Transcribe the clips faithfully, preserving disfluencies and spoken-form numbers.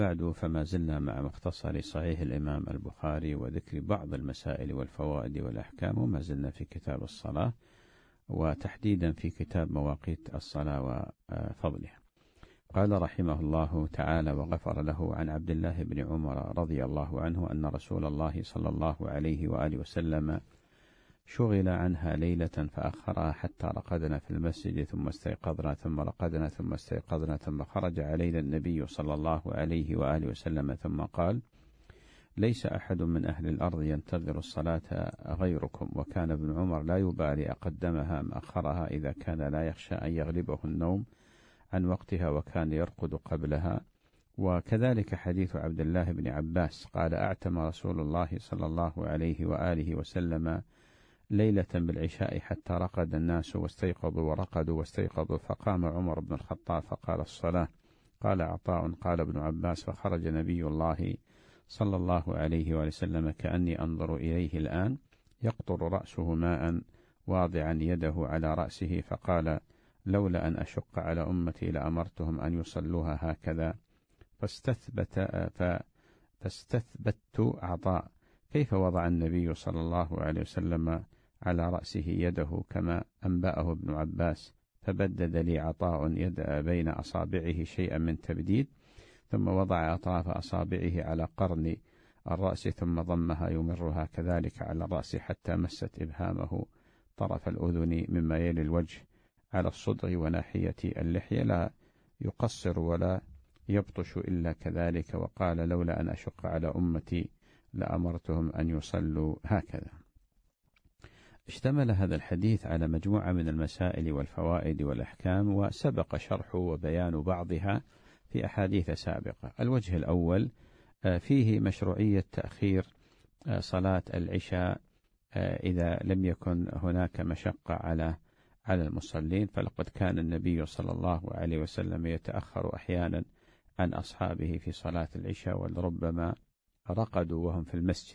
بعد، فما زلنا مع مختصر صحيح الإمام البخاري وذكر بعض المسائل والفوائد والأحكام، وما زلنا في كتاب الصلاة، وتحديدا في كتاب مواقيت الصلاة وفضلها. قال رحمه الله تعالى وغفر له: عن عبد الله بن عمر رضي الله عنه أن رسول الله صلى الله عليه وآله وسلم شغل عنها ليلة فأخرها حتى رقدنا في المسجد ثم استيقظنا ثم رقدنا ثم استيقظنا ثم خرج علينا النبي صلى الله عليه وآله وسلم ثم قال: ليس أحد من أهل الأرض ينتظر الصلاة غيركم. وكان ابن عمر لا يبالي أقدمها أم أخرها إذا كان لا يخشى أن يغلبه النوم عن وقتها، وكان يرقد قبلها. وكذلك حديث عبد الله بن عباس قال: أعتم رسول الله صلى الله عليه وآله وسلم ليلة بالعشاء حتى رقد الناس واستيقظوا ورقدوا واستيقظوا، فقام عمر بن الخطاب فقال: الصلاة. قال عطاء: قال ابن عباس: فخرج نبي الله صلى الله عليه وسلم كأني أنظر إليه الآن يقطر رأسه ماء واضعا يده على رأسه، فقال: لولا أن أشق على أمتي لأمرتهم أن يصلوها هكذا. فاستثبت فاستثبت عطاء كيف وضع النبي صلى الله عليه وسلم على رأسه يده كما أنبأه ابن عباس، فبدد لي عطاء يد بين أصابعه شيئا من تبديد، ثم وضع أطراف أصابعه على قرن الرأس ثم ضمها يمرها كذلك على الرأس حتى مست إبهامه طرف الأذن مما يلي الوجه على الصدغ وناحية اللحية، لا يقصر ولا يبطش إلا كذلك. وقال: لولا أن أشق على أمتي لأمرتهم أن يصلوا هكذا. اشتمل هذا الحديث على مجموعة من المسائل والفوائد والأحكام، وسبق شرح وبيان بعضها في أحاديث سابقة. الوجه الأول فيه مشروعية تأخير صلاة العشاء إذا لم يكن هناك مشقة على على المصلين، فلقد كان النبي صلى الله عليه وسلم يتأخر أحيانا عن أصحابه في صلاة العشاء، ولربما رقدوا وهم في المسجد.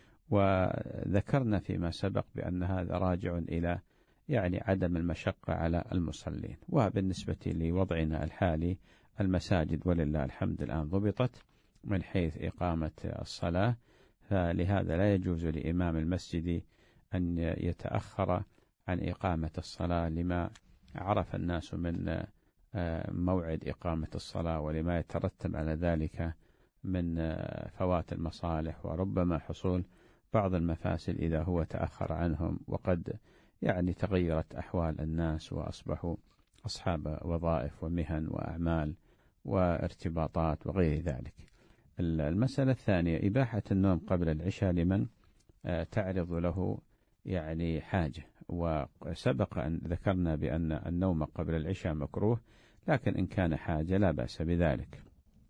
وذكرنا فيما سبق بأن هذا راجع إلى يعني عدم المشقة على المصلين. وبالنسبة لوضعنا الحالي المساجد ولله الحمد الآن ضبطت من حيث إقامة الصلاة، فلهذا لا يجوز لإمام المسجد أن يتأخر عن إقامة الصلاة لما عرف الناس من موعد إقامة الصلاة ولما يترتب على ذلك من فوات المصالح وربما حصول بعض المفاسد إذا هو تأخر عنهم، وقد يعني تغيرت أحوال الناس وأصبحوا أصحاب وظائف ومهن وأعمال وارتباطات وغير ذلك. المسألة الثانية إباحة النوم قبل العشاء لمن تعرض له يعني حاجة، وسبق أن ذكرنا بأن النوم قبل العشاء مكروه، لكن إن كان حاجة لا بأس بذلك.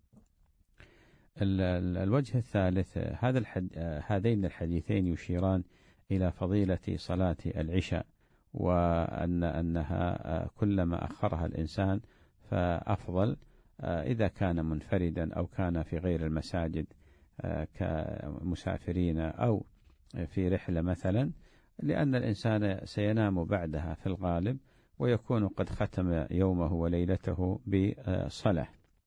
الوجه الثالث هذا الحد... هذين الحديثين يشيران إلى فضيلة صلاة العشاء، وأن أنها كلما أخرها الإنسان فأفضل إذا كان منفردا أو كان في غير المساجد كمسافرين أو في رحلة مثلا، لأن الإنسان سينام بعدها في الغالب ويكون قد ختم يومه وليلته بصلاة.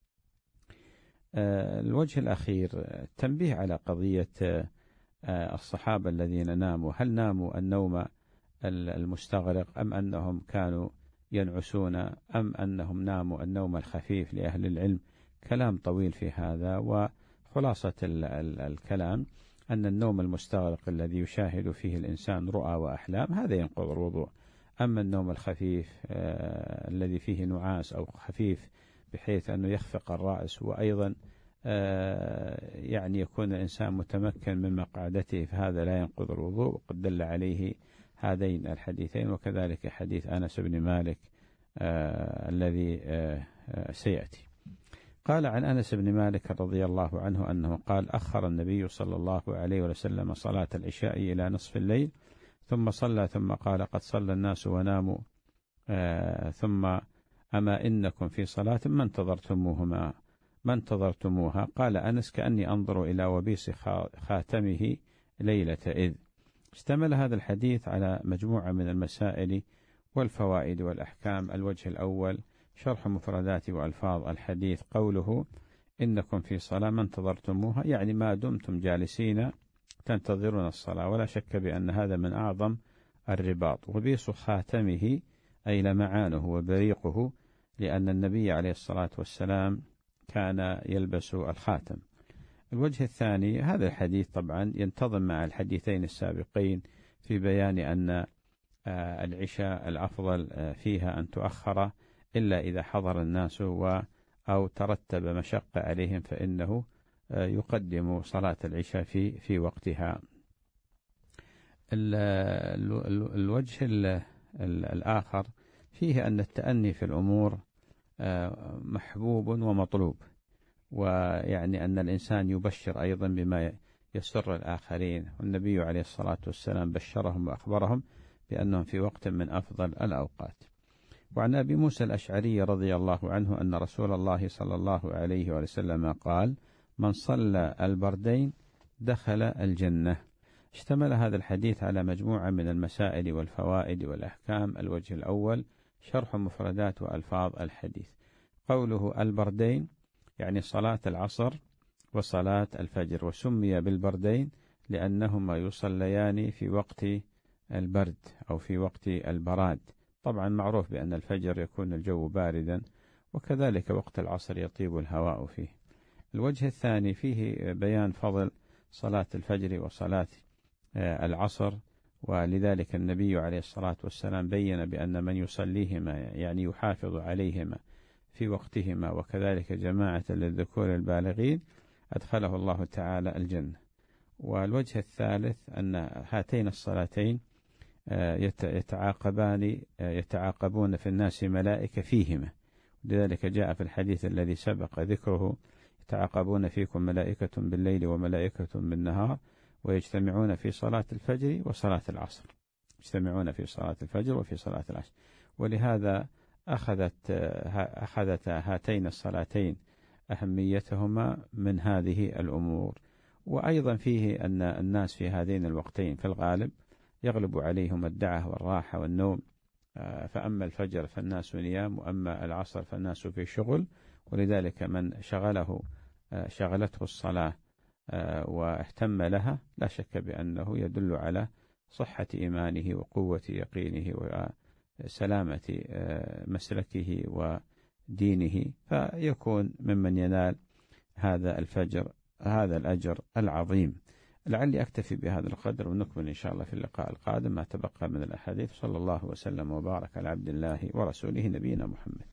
الوجه الأخير التنبيه على قضية الصحابة الذين ناموا، هل ناموا النوم المستغرق أم أنهم كانوا ينعسون أم أنهم ناموا النوم الخفيف؟ لأهل العلم كلام طويل في هذا، وخلاصة الكلام أن النوم المستغرق الذي يشاهد فيه الإنسان رؤى وأحلام هذا ينقض الوضوء. أما النوم الخفيف آه الذي فيه نعاس أو خفيف بحيث أنه يخفق الرأس وأيضا آه يعني يكون الإنسان متمكن من مقعدته، فهذا لا ينقض الوضوء، وقد دل عليه هذين الحديثين، وكذلك حديث أنس بن مالك آه الذي آه سيأتي. قال عن أنس بن مالك رضي الله عنه أنه قال: أخر النبي صلى الله عليه وسلم صلاة العشاء إلى نصف الليل ثم صلى ثم قال: قد صلى الناس وناموا آه ثم أما إنكم في صلاة ما انتظرتموهما ما انتظرتموها؟ قال أنس: كأني أنظر إلى وبيص خاتمه ليلة إذ. اشتمل هذا الحديث على مجموعة من المسائل والفوائد والأحكام. الوجه الأول شرح مفردات وألفاظ الحديث، قوله: إنكم في صلاة ما انتظرتموها، يعني ما دمتم جالسين تنتظرون الصلاة. ولا شك بأن هذا من أعظم الرباط. وبيص خاتمه أي لمعانه وبريقه، لأن النبي عليه الصلاة والسلام كان يلبس الخاتم. الوجه الثاني، هذا الحديث طبعا ينتظم مع الحديثين السابقين في بيان أن العشاء الأفضل فيها أن تؤخر إلا إذا حضر الناس أو ترتب مشقة عليهم، فإنه يقدم صلاة العشاء في في وقتها. الوجه الآخر فيه أن التأني في الأمور محبوب ومطلوب، ويعني أن الإنسان يبشر أيضا بما يسر الآخرين، والنبي عليه الصلاة والسلام بشرهم وأخبرهم بأنهم في وقت من أفضل الأوقات. وعن أبي موسى الأشعري رضي الله عنه أن رسول الله صلى الله عليه وسلم قال: من صلى البردين دخل الجنة. اشتمل هذا الحديث على مجموعة من المسائل والفوائد والأحكام. الوجه الأول شرح مفردات وألفاظ الحديث. قوله البردين يعني صلاة العصر وصلاة الفجر، وسمي بالبردين لأنهما يصليان في وقت البرد أو في وقت البراد. طبعا معروف بأن الفجر يكون الجو باردا، وكذلك وقت العصر يطيب الهواء فيه. الوجه الثاني فيه بيان فضل صلاة الفجر وصلاة العصر، ولذلك النبي عليه الصلاة والسلام بين بأن من يصليهما يعني يحافظ عليهما في وقتهما، وكذلك جماعة للذكور البالغين أدخله الله تعالى الجنة. والوجه الثالث أن هاتين الصلاتين يتعاقبان يتعاقبون في الناس ملائكة فيهما، لذلك جاء في الحديث الذي سبق ذكره: يتعاقبون فيكم ملائكة بالليل وملائكة بالنهار ويجتمعون في صلاة الفجر وصلاة العصر. يجتمعون في صلاة الفجر وفي صلاة العصر. ولهذا أخذت أخذت هاتين الصلاتين أهميتهما من هذه الأمور. وأيضا فيه أن الناس في هذين الوقتين في الغالب يغلب عليهم الدعة والراحة والنوم، فأما الفجر فالناس نيام، وأما العصر فالناس في شغل، ولذلك من شغله شغلته الصلاة واهتم لها لا شك بأنه يدل على صحة إيمانه وقوة يقينه وسلامة مسلكه ودينه، فيكون ممن ينال هذا الفجر هذا الأجر العظيم. لعلي أكتفي بهذا القدر، ونكمل إن شاء الله في اللقاء القادم ما تبقى من الأحاديث. صلى الله وسلم وبارك على عبد الله ورسوله نبينا محمد.